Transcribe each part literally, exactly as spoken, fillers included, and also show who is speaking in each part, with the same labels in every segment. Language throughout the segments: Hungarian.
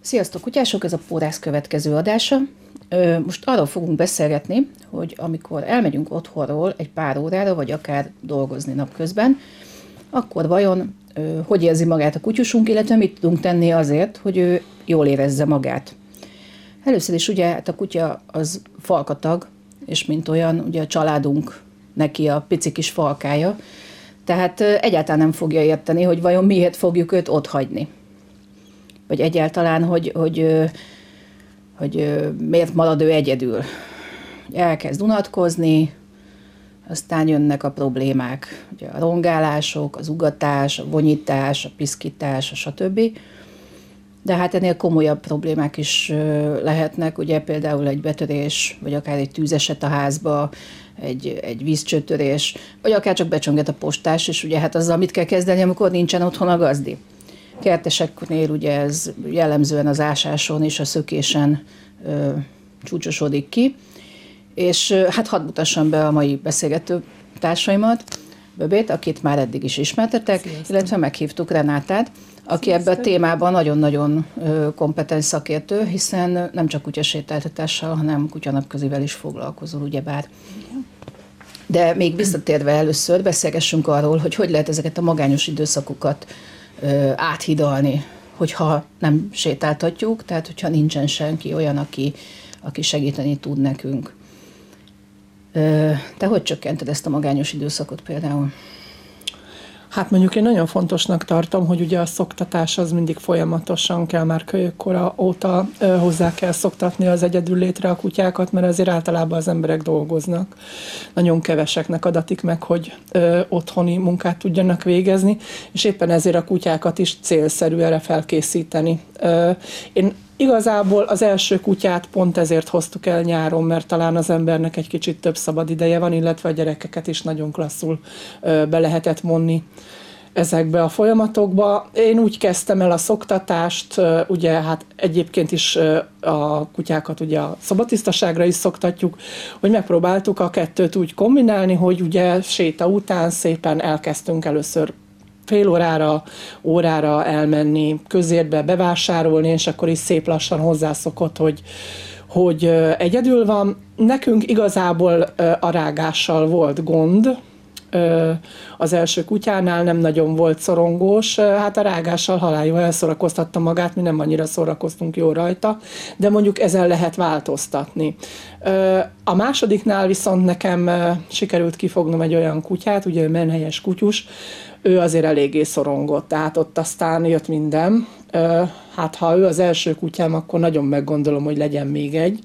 Speaker 1: Sziasztok, kutyások! Ez a Pórász következő adása. Most arról fogunk beszélgetni, hogy amikor elmegyünk otthonról egy pár órára, vagy akár dolgozni napközben, akkor vajon hogy érzi magát a kutyusunk, illetve mit tudunk tenni azért, hogy ő jól érezze magát. Először is ugye hát a kutya az falkatag, és mint olyan, ugye a családunk neki a pici kis falkája, tehát egyáltalán nem fogja érteni, hogy vajon miért fogjuk őt otthagyni. Vagy egyáltalán, hogy, hogy, hogy miért marad ő egyedül. Elkezd unatkozni, aztán jönnek a problémák, ugye a rongálások, az ugatás, a vonyítás, a piszkítás, a stb. De hát ennél komolyabb problémák is lehetnek, ugye például egy betörés, vagy akár egy tűzeset a házba, egy, egy vízcsőtörés, vagy akár csak becsönget a postás, és ugye hát azzal mit kell kezdeni, amikor nincsen otthon a gazdi. Kerteseknél ugye ez jellemzően az ásáson és a szökésen ö, csúcsosodik ki, és ö, hát hadd mutassam be a mai beszélgető társaimat, Böbét, akit már eddig is ismertetek, Sziasztok. Illetve meghívtuk Renátát, aki Sziasztok. Ebben a témában nagyon-nagyon ö, kompetens szakértő, hiszen nem csak kutyasétáltatással, hanem kutyanapközivel is foglalkozol, ugyebár. De még visszatérve először beszélgessünk arról, hogy hogy lehet ezeket a magányos időszakokat ö, áthidalni, hogyha nem sétáltatjuk, tehát hogyha nincsen senki olyan, aki, aki segíteni tud nekünk. Ö, te hogy csökkented ezt a magányos időszakot például?
Speaker 2: Hát mondjuk én nagyon fontosnak tartom, hogy ugye a szoktatás az mindig folyamatosan kell, már kölyökkora óta ö, hozzá kell szoktatni az egyedül létre a kutyákat, mert azért általában az emberek dolgoznak. Nagyon keveseknek adatik meg, hogy ö, otthoni munkát tudjanak végezni, és éppen ezért a kutyákat is célszerű erre felkészíteni. Ö, én Igazából az első kutyát pont ezért hoztuk el nyáron, mert talán az embernek egy kicsit több szabad ideje van, illetve a gyerekeket is nagyon klasszul ö, be lehetett vonni ezekbe a folyamatokba. Én úgy kezdtem el a szoktatást, ö, ugye hát egyébként is ö, a kutyákat ugye a szobatisztaságra is szoktatjuk, hogy megpróbáltuk a kettőt úgy kombinálni, hogy ugye séta után szépen elkezdtünk először fél órára, órára elmenni, közértbe bevásárolni, és akkor is szép lassan hozzászokott, hogy, hogy egyedül van. Nekünk igazából a rágással volt gond, az első kutyánál nem nagyon volt szorongós, hát a rágással haláljóan elszorakoztatta magát, mi nem annyira szórakoztunk jól rajta, de mondjuk ezen lehet változtatni. A másodiknál viszont nekem sikerült kifognom egy olyan kutyát, ugye menhelyes kutyus, ő azért eléggé szorongott, tehát ott aztán jött minden. Hát ha ő az első kutyám, akkor nagyon meggondolom, hogy legyen még egy.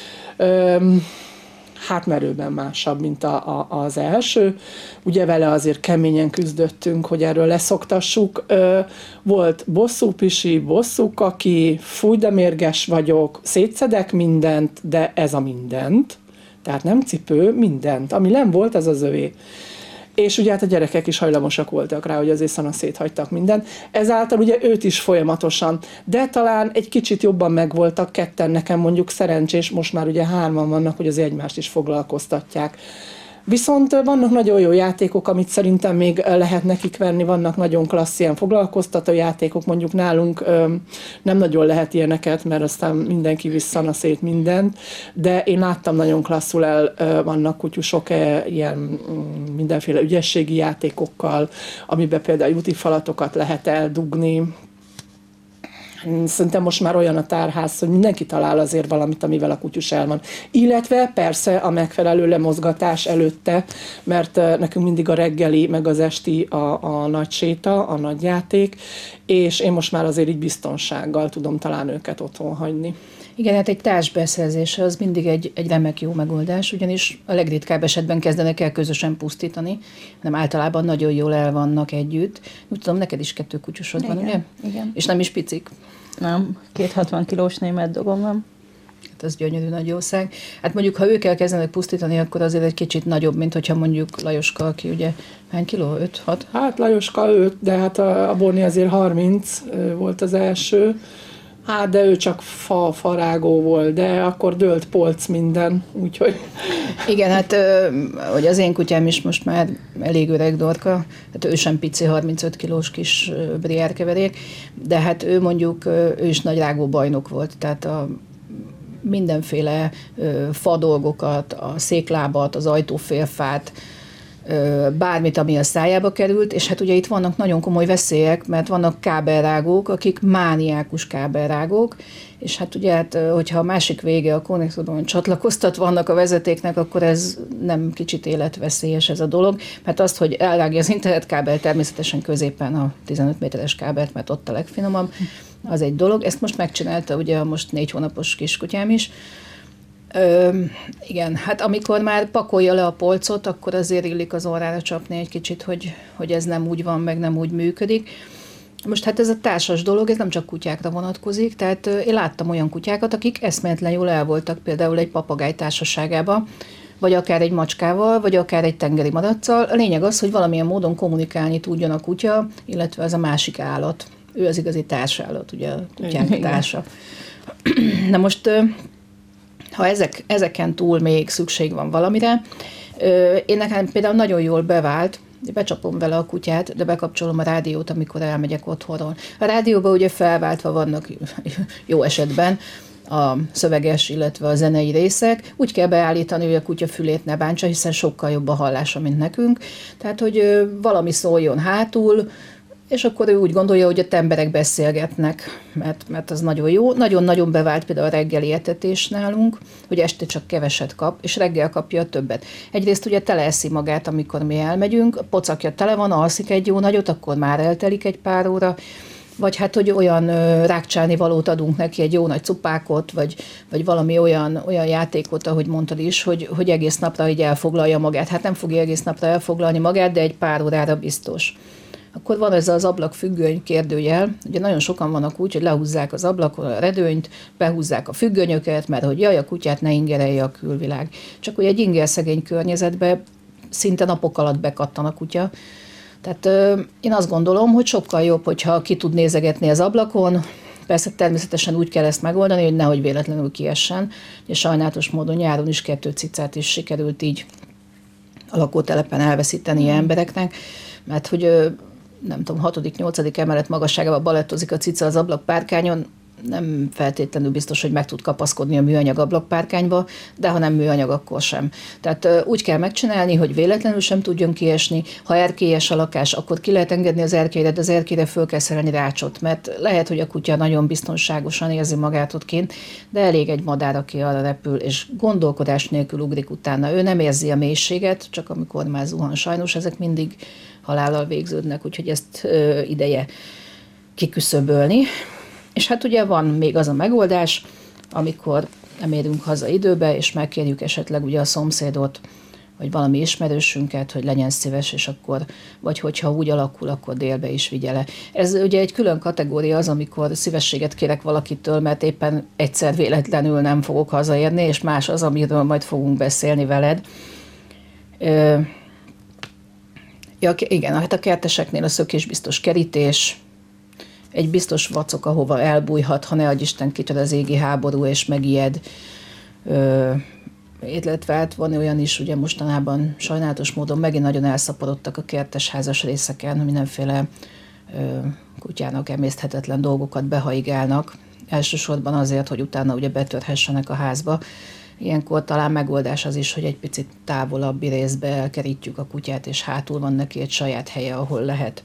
Speaker 2: Hát merőben másabb, mint a, a, az első. Ugye vele azért keményen küzdöttünk, hogy erről leszoktassuk. Volt bosszú pisi, bosszú kaki, fúj, de mérges vagyok, szétszedek mindent, de ez a mindent. Tehát nem cipő, mindent. Ami nem volt, ez az övé. És ugye hát a gyerekek is hajlamosak voltak rá, hogy azért szana széthagytak mindent. Ezáltal ugye őt is folyamatosan, de talán egy kicsit jobban megvoltak ketten, nekem mondjuk szerencsés, most már ugye hárman vannak, hogy az egymást is foglalkoztatják. Viszont vannak nagyon jó játékok, amit szerintem még lehet nekik venni, vannak nagyon klassz ilyen foglalkoztató játékok, mondjuk nálunk nem nagyon lehet ilyeneket, mert aztán mindenki visszana szét mindent, de én láttam nagyon klasszul el, vannak kutyusok ilyen mindenféle ügyességi játékokkal, amiben például útifalatokat lehet eldugni. Szerintem most már olyan a tárház, hogy mindenki talál azért valamit, amivel a kutyus el van. Illetve persze a megfelelő lemozgatás előtte, mert nekünk mindig a reggeli, meg az esti a, a nagy séta, a nagy játék, és én most már azért így biztonsággal tudom talán őket otthon hagyni.
Speaker 1: Igen, hát egy társbeszerzés az mindig egy, egy remek jó megoldás, ugyanis a legritkább esetben kezdenek el közösen pusztítani, hanem általában nagyon jól el vannak együtt. Úgy tudom, neked is kettő kutyusod van, ugye?
Speaker 3: Igen.
Speaker 1: És nem is picik.
Speaker 3: Nem, két hatvan kilós német dogom van.
Speaker 1: Hát ez gyönyörű nagy jószág. Hát mondjuk, ha ők elkezdenek pusztítani, akkor azért egy kicsit nagyobb, mint hogyha mondjuk Lajoska, aki ugye hány kiló? öt hat?
Speaker 2: Hát Lajoska öt, de hát a, a Borni azért harminc volt az első. Hát, de ő csak fa, farágó volt, de akkor dőlt polc minden, úgyhogy...
Speaker 1: Igen, hát hogy az én kutyám is most már elég öreg dorka, hát ő sem pici, harmincöt kilós kis brier keverék, de hát ő mondjuk, ő is nagy rágó bajnok volt, tehát a mindenféle fa dolgokat, a széklábat, az ajtófélfát, bármit, ami a szájába került, és hát ugye itt vannak nagyon komoly veszélyek, mert vannak kábelrágók, akik mániákus kábelrágók, és hát ugye, hát, hogyha a másik vége a konnektoronon csatlakoztatva vannak a vezetéknek, akkor ez nem kicsit életveszélyes ez a dolog, mert azt, hogy elrágja az internetkábel, természetesen középen a tizenöt méteres kábelt, mert ott a legfinomabb, az egy dolog. Ezt most megcsinálta ugye a most négy hónapos kiskutyám is. Ö, igen, hát amikor már pakolja le a polcot, akkor azért illik az orrára csapni egy kicsit, hogy, hogy ez nem úgy van, meg nem úgy működik. Most hát ez a társas dolog, ez nem csak kutyákra vonatkozik, tehát én láttam olyan kutyákat, akik eszméletlen jól el voltak például egy papagáj társaságába, vagy akár egy macskával, vagy akár egy tengeri madaccal. A lényeg az, hogy valamilyen módon kommunikálni tudjon a kutya, illetve ez a másik állat. Ő az igazi társállat, ugye a kutyánk társa. Na most, ha ezek, ezeken túl még szükség van valamire, én nekem például nagyon jól bevált, becsapom vele a kutyát, de bekapcsolom a rádiót, amikor elmegyek otthonról. A rádióban ugye felváltva vannak jó esetben a szöveges, illetve a zenei részek. Úgy kell beállítani, hogy a kutya fülét ne bántsa, hiszen sokkal jobb a hallása, mint nekünk. Tehát, hogy valami szóljon hátul, és akkor ő úgy gondolja, hogy ott emberek beszélgetnek, mert, mert az nagyon jó. Nagyon-nagyon bevált például a reggeli etetés nálunk, hogy este csak keveset kap, és reggel kapja a többet. Egyrészt ugye teleeszi magát, amikor mi elmegyünk, a pocakja tele van, alszik egy jó nagyot, akkor már eltelik egy pár óra, vagy hát, hogy olyan ö, rákcsálni valót adunk neki, egy jó nagy cupákot, vagy, vagy valami olyan, olyan játékot, ahogy mondtad is, hogy, hogy egész napra így elfoglalja magát. Hát nem fogja egész napra elfoglalni magát, de egy pár órára biztos. Akkor van ez az ablakfüggöny kérdőjel, ugye nagyon sokan vannak úgy, hogy lehúzzák az ablakon a redőnyt, behúzzák a függönyöket, mert hogy jaj, a kutyát ne ingerelje a külvilág. Csak hogy egy ingerszegény környezetbe szinte napok alatt bekattan a kutya. Tehát ö, én azt gondolom, hogy sokkal jobb, hogyha ki tud nézegetni az ablakon, persze természetesen úgy kell ezt megoldani, hogy nehogy véletlenül kiessen, és sajnálatos módon nyáron is kettő cicát is sikerült így a lakótelepen elveszíteni mm. embereknek, mert hogy ö, nem tudom, hatodik, nyolcadik emelet magasságában balettozik a cica az ablakpárkányon, nem feltétlenül biztos, hogy meg tud kapaszkodni a műanyag ablakpárkányba, de ha nem műanyag, akkor sem. Tehát úgy kell megcsinálni, hogy véletlenül sem tudjon kiesni. Ha erkélyes a lakás, akkor ki lehet engedni az erkélyre, de az erkélyre föl kell szerelni rácsot, mert lehet, hogy a kutya nagyon biztonságosan érzi magát ott kint, de elég egy madár, aki arra repül, és gondolkodás nélkül ugrik utána. Ő nem érzi a mélységet, csak amikor már zuhan. Sajnos ezek mindig halállal végződnek, úgyhogy ezt ö, ideje kiküszöbölni. És hát ugye van még az a megoldás, amikor nem érünk haza időbe, és megkérjük esetleg ugye a szomszédot, vagy valami ismerősünket, hogy legyen szíves, és akkor, vagy hogyha úgy alakul, akkor délbe is vigye le. Ez ugye egy külön kategória az, amikor szívességet kérek valakitől, mert éppen egyszer véletlenül nem fogok hazaérni, és más az, amiről majd fogunk beszélni veled. Ö, ja, igen, hát a kerteseknél a szökésbiztos kerítés, egy biztos vacok, ahova elbújhat, ha ne adj Isten kitör az égi háború, és megijed. Ö, illetve hát van olyan is, ugye mostanában sajnálatos módon megint nagyon elszaporodtak a kertes házas részeken, mindenféle ö, kutyának emészthetetlen dolgokat behaigálnak. Elsősorban azért, hogy utána ugye betörhessenek a házba. Ilyenkor talán megoldás az is, hogy egy picit távolabbi részbe elkerítjük a kutyát, és hátul van neki egy saját helye, ahol lehet.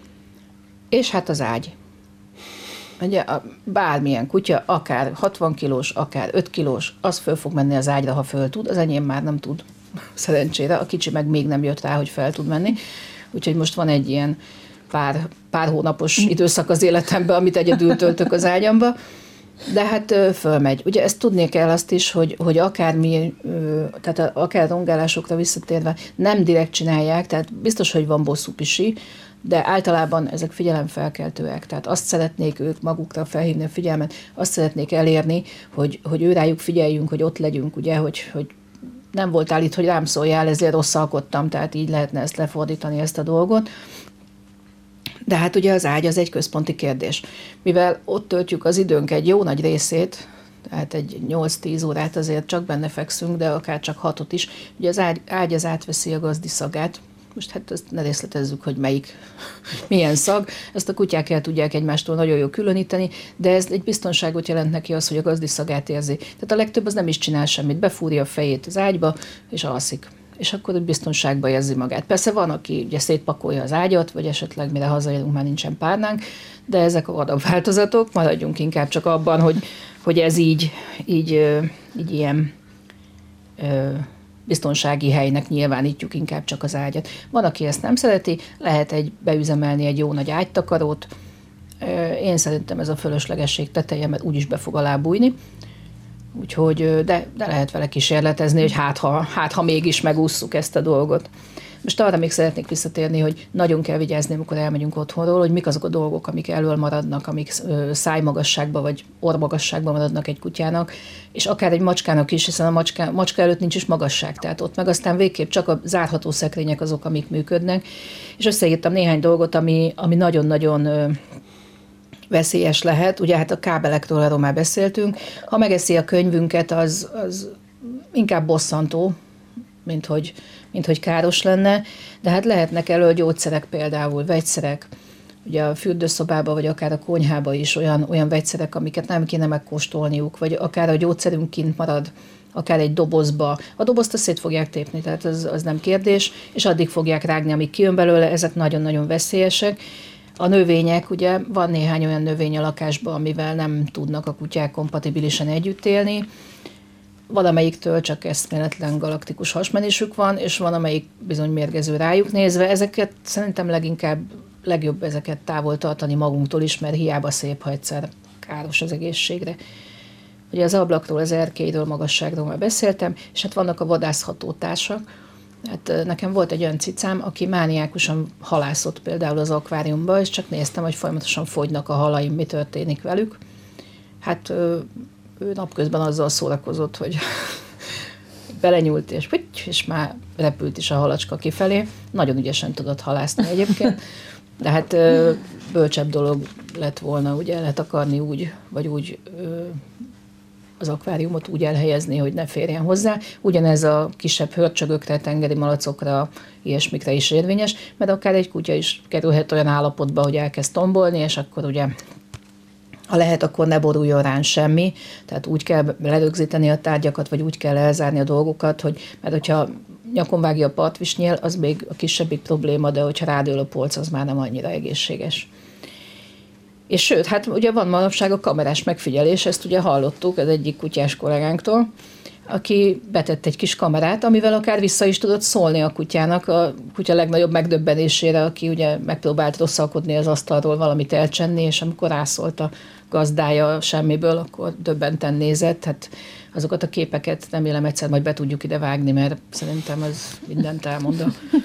Speaker 1: És hát az ágy. Ugye bármilyen kutya, akár hatvan kilós, akár öt kilós, az föl fog menni az ágyra, ha föl tud. Az enyém már nem tud, szerencsére. A kicsi meg még nem jött rá, hogy fel tud menni. Úgyhogy most van egy ilyen pár, pár hónapos időszak az életemben, amit egyedül töltök az ágyamba. De hát fölmegy. Ugye ezt tudni kell azt is, hogy, hogy akármi, tehát akár rongálásokra visszatérve nem direkt csinálják, tehát biztos, hogy van bosszúpisi, de általában ezek figyelemfelkeltőek, tehát azt szeretnék ők magukra felhívni a figyelmet, azt szeretnék elérni, hogy, hogy ő rájuk figyeljünk, hogy ott legyünk, ugye, hogy, hogy nem voltál itt, hogy rám szóljál, ezért rosszalkodtam, tehát így lehetne ezt lefordítani, ezt a dolgot. De hát ugye az ágy az egy központi kérdés. Mivel ott töltjük az időnk egy jó nagy részét, tehát egy nyolc-tíz órát azért csak benne fekszünk, de akár csak hatot is. Ugye az ágy, ágy az átveszi a gazdi szagát. Most hát ezt ne részletezzük, hogy melyik, milyen szag. Ezt a kutyák el tudják egymástól nagyon jól különíteni, de ez egy biztonságot jelent neki az, hogy a gazdi szagát érzi. Tehát a legtöbb az nem is csinál semmit, befúrja a fejét az ágyba, és alszik. És akkor úgy biztonságban érzi magát. Persze van, aki ugye szétpakolja az ágyat, vagy esetleg mire hazaérünk, már nincsen párnánk, de ezek a vadabb változatok, maradjunk inkább csak abban, hogy, hogy ez így, így, így ilyen biztonsági helynek nyilvánítjuk inkább csak az ágyat. Van, aki ezt nem szereti, lehet egy beüzemelni egy jó nagy ágytakarót. Én szerintem ez a fölöslegesség teteje, mert úgyis be fog alá bújni. Úgyhogy, de, de lehet vele kísérletezni, hogy hát ha, hát ha mégis megússzuk ezt a dolgot. Most arra még szeretnék visszatérni, hogy nagyon kell vigyázni, amikor elmegyünk otthonról, hogy mik azok a dolgok, amik elől maradnak, amik szájmagasságban vagy orrmagasságban maradnak egy kutyának, és akár egy macskának is, hiszen a macska, macska előtt nincs is magasság, tehát ott meg aztán végképp csak a zárható szekrények azok, amik működnek. És összeírtam néhány dolgot, ami, ami nagyon-nagyon veszélyes lehet. Ugye hát a kábelekről arról már beszéltünk. Ha megeszi a könyvünket, az, az inkább bosszantó, mint hogy, mint hogy káros lenne, de hát lehetnek elől gyógyszerek, például vegyszerek, ugye a fürdőszobában, vagy akár a konyhában is olyan, olyan vegyszerek, amiket nem kéne megkóstolniuk, vagy akár a gyógyszerünk kint marad, akár egy dobozba. A dobozt azt szét fogják tépni, tehát az, az nem kérdés, és addig fogják rágni, amíg kijön belőle, ezek nagyon-nagyon veszélyesek. A növények, ugye van néhány olyan növény a lakásban, amivel nem tudnak a kutyák kompatibilisen együtt élni. Valamelyiktől csak eszméletlen galaktikus hasmenésük van, és van, amelyik bizony mérgező rájuk nézve. Ezeket szerintem leginkább legjobb ezeket távol tartani magunktól is, mert hiába szép, ha egyszer káros az egészségre. Ugye az ablakról, az erkélyről, magasságról már beszéltem, és hát vannak a vadászható társak. Hát nekem volt egy olyan cicám, aki mániákusan halászott például az akváriumba, és csak néztem, hogy folyamatosan fogynak a halaim, mi történik velük. Hát ő, ő napközben azzal szórakozott, hogy belenyúlt, és, és már repült is a halacska kifelé. Nagyon ügyesen tudott halászni egyébként, de hát bölcsebb dolog lett volna ugye letakarni úgy, vagy úgy az akváriumot úgy elhelyezni, hogy ne férjen hozzá. Ugyanez a kisebb hörcsögökre, tengeri malacokra, ilyesmikre is érvényes, mert akár egy kutya is kerülhet olyan állapotba, hogy elkezd tombolni, és akkor ugye, ha lehet, akkor ne boruljon rán semmi, tehát úgy kell lerögzíteni a tárgyakat, vagy úgy kell elzárni a dolgokat, hogy, mert hogyha nyakon vágja a partvisnyél, az még a kisebbik probléma, de hogyha rádől a polc, az már nem annyira egészséges. És sőt, hát ugye van manapság a kamerás megfigyelés, ezt ugye hallottuk az egyik kutyás kollégánktól, aki betett egy kis kamerát, amivel akár vissza is tudott szólni a kutyának, a kutya legnagyobb megdöbbenésére, aki ugye megpróbált rosszalkodni az asztalról valamit elcsenni, és amikor rászólt a gazdája semmiből, akkor döbbenten nézett. Hát azokat a képeket remélem egyszer majd be tudjuk ide vágni, mert szerintem ez mindent elmond.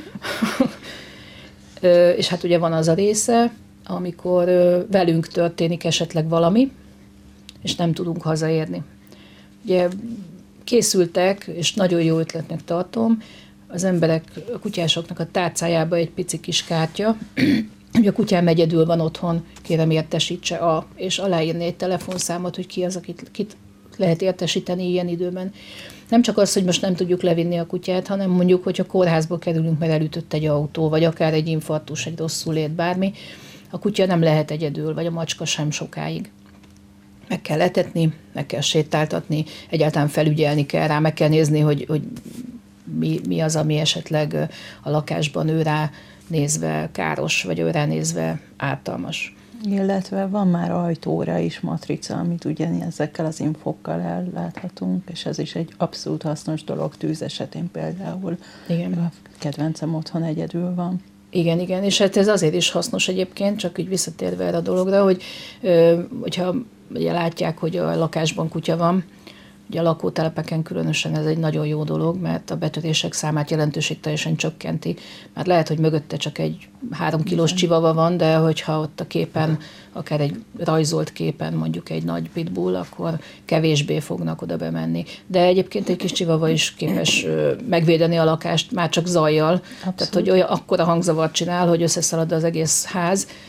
Speaker 1: És hát ugye van az a része, amikor velünk történik esetleg valami, és nem tudunk hazaérni. Ugye készültek, és nagyon jó ötletnek tartom, az emberek, a kutyásoknak a tárcájába egy pici kis kártya, hogy a kutyám egyedül van otthon, kérem értesítse a, és aláírni egy telefonszámot, hogy ki az, akit kit lehet értesíteni ilyen időben. Nem csak az, hogy most nem tudjuk levinni a kutyát, hanem mondjuk, hogyha kórházba kerülünk, mert elütött egy autó, vagy akár egy infarktus, egy rosszul ért bármi, a kutya nem lehet egyedül, vagy a macska sem sokáig. Meg kell etetni, meg kell sétáltatni, egyáltalán felügyelni kell rá, meg kell nézni, hogy, hogy mi, mi az, ami esetleg a lakásban ő rá nézve káros, vagy ő rá nézve ártalmas.
Speaker 3: Illetve van már ajtóra is matrica, amit ugyanezekkel az infokkal elláthatunk, és ez is egy abszolút hasznos dolog tűz esetén például.
Speaker 1: Igen.
Speaker 3: A kedvencem otthon egyedül van.
Speaker 1: Igen, igen, és hát ez azért is hasznos egyébként, csak így visszatérve erre a dologra, hogy hogyha ugye látják, hogy a lakásban kutya van, ugye a lakótelepeken különösen ez egy nagyon jó dolog, mert a betörések számát jelentőségteljesen csökkenti. Mert lehet, hogy mögötte csak egy három kilós csivava van, de hogyha ott a képen, akár egy rajzolt képen mondjuk egy nagy pitbull, akkor kevésbé fognak oda bemenni. De egyébként egy kis csivava is képes megvédeni a lakást, már csak zajjal. Abszolút. Tehát, hogy olyan akkora hangzavart csinál, hogy összeszalad az egész ház.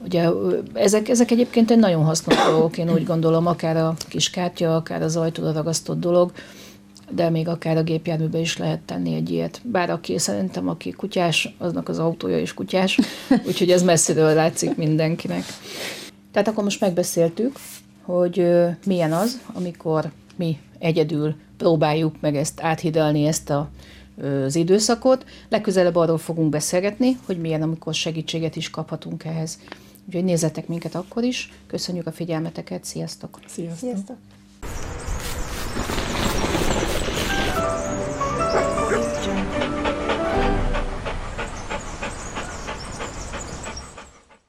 Speaker 1: Ugye ezek, ezek egyébként egy nagyon hasznos dolgok, én úgy gondolom, akár a kis kártya, akár az ajtóra ragasztott dolog, de még akár a gépjárműbe is lehet tenni egy ilyet. Bár aki szerintem, aki kutyás, aznak az autója is kutyás, úgyhogy ez messziről látszik mindenkinek. Tehát akkor most megbeszéltük, hogy milyen az, amikor mi egyedül próbáljuk meg ezt áthidalni, ezt a, az időszakot. Legközelebb arról fogunk beszélgetni, hogy milyen, amikor segítséget is kaphatunk ehhez. Úgyhogy nézzetek minket akkor is. Köszönjük a figyelmeteket, sziasztok!
Speaker 2: Sziasztok!
Speaker 3: Sziasztok!